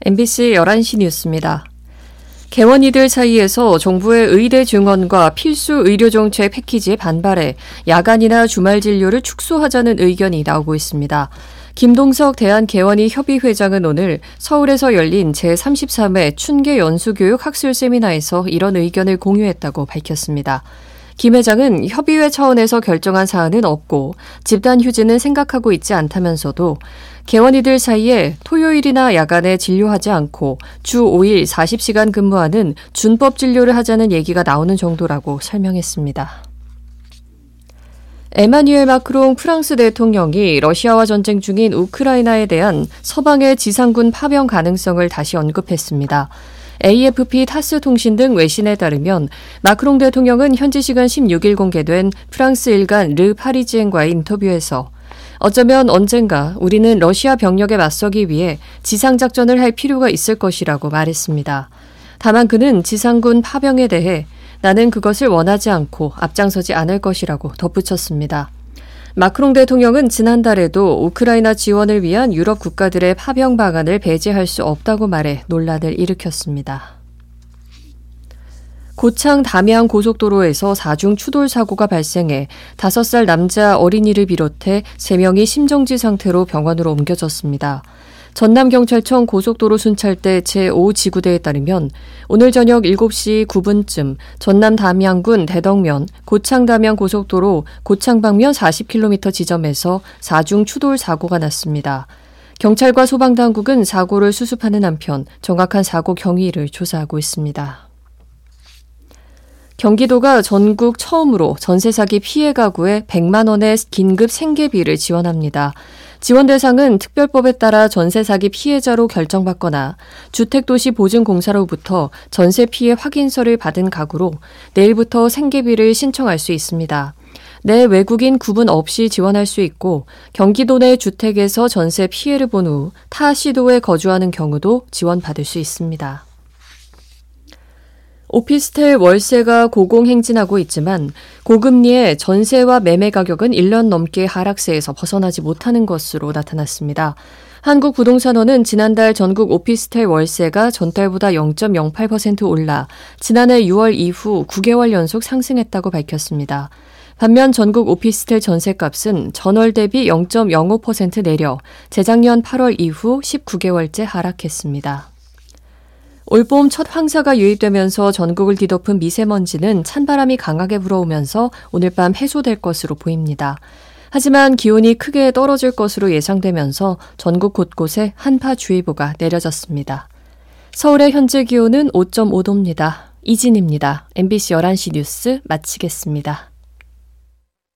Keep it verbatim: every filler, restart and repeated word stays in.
엠비씨 열한 시 뉴스입니다. 개원이들 사이에서 정부의 의대 증원과 필수 의료정책 패키지에 반발해 야간이나 주말 진료를 축소하자는 의견이 나오고 있습니다. 김동석 대한개원이 협의회장은 오늘 서울에서 열린 제삼십삼 회 춘계 연수교육 학술 세미나에서 이런 의견을 공유했다고 밝혔습니다. 김 회장은 협의회 차원에서 결정한 사안은 없고 집단 휴지는 생각하고 있지 않다면서도 개원이들 사이에 토요일이나 야간에 진료하지 않고 주 오 일 사십 시간 근무하는 준법 진료를 하자는 얘기가 나오는 정도라고 설명했습니다. 에마뉘엘 마크롱 프랑스 대통령이 러시아와 전쟁 중인 우크라이나에 대한 서방의 지상군 파병 가능성을 다시 언급했습니다. 에이에프피 타스 통신 등 외신에 따르면 마크롱 대통령은 현지 시간 십육 일 공개된 프랑스 일간 르 파리지엔과의 인터뷰에서 어쩌면 언젠가 우리는 러시아 병력에 맞서기 위해 지상작전을 할 필요가 있을 것이라고 말했습니다. 다만 그는 지상군 파병에 대해 나는 그것을 원하지 않고 앞장서지 않을 것이라고 덧붙였습니다. 마크롱 대통령은 지난달에도 우크라이나 지원을 위한 유럽 국가들의 파병 방안을 배제할 수 없다고 말해 논란을 일으켰습니다. 고창 담양 고속도로에서 사중 추돌 사고가 발생해 다섯 살 남자 어린이를 비롯해 세 명이 심정지 상태로 병원으로 옮겨졌습니다. 전남경찰청 고속도로 순찰대 제오 지구대에 따르면 오늘 저녁 일곱 시 구 분쯤 전남 담양군 대덕면 고창 담양 고속도로 고창 방면 사십 킬로미터 지점에서 사중 추돌 사고가 났습니다. 경찰과 소방당국은 사고를 수습하는 한편 정확한 사고 경위를 조사하고 있습니다. 경기도가 전국 처음으로 전세 사기 피해 가구에 백만 원의 긴급 생계비를 지원합니다. 지원 대상은 특별법에 따라 전세 사기 피해자로 결정받거나 주택도시보증공사로부터 전세 피해 확인서를 받은 가구로 내일부터 생계비를 신청할 수 있습니다. 내 외국인 구분 없이 지원할 수 있고 경기도 내 주택에서 전세 피해를 본 후 타 시도에 거주하는 경우도 지원받을 수 있습니다. 오피스텔 월세가 고공행진하고 있지만 고금리에 전세와 매매 가격은 일 년 넘게 하락세에서 벗어나지 못하는 것으로 나타났습니다. 한국부동산원은 지난달 전국 오피스텔 월세가 전달보다 영 점 영팔 퍼센트 올라 지난해 유월 이후 구 개월 연속 상승했다고 밝혔습니다. 반면 전국 오피스텔 전세값은 전월 대비 영 점 영오 퍼센트 내려 재작년 팔월 이후 십구 개월째 하락했습니다. 올봄 첫 황사가 유입되면서 전국을 뒤덮은 미세먼지는 찬바람이 강하게 불어오면서 오늘 밤 해소될 것으로 보입니다. 하지만 기온이 크게 떨어질 것으로 예상되면서 전국 곳곳에 한파주의보가 내려졌습니다. 서울의 현재 기온은 오 점 오 도입니다. 이진입니다. 엠비씨 열한 시 뉴스 마치겠습니다.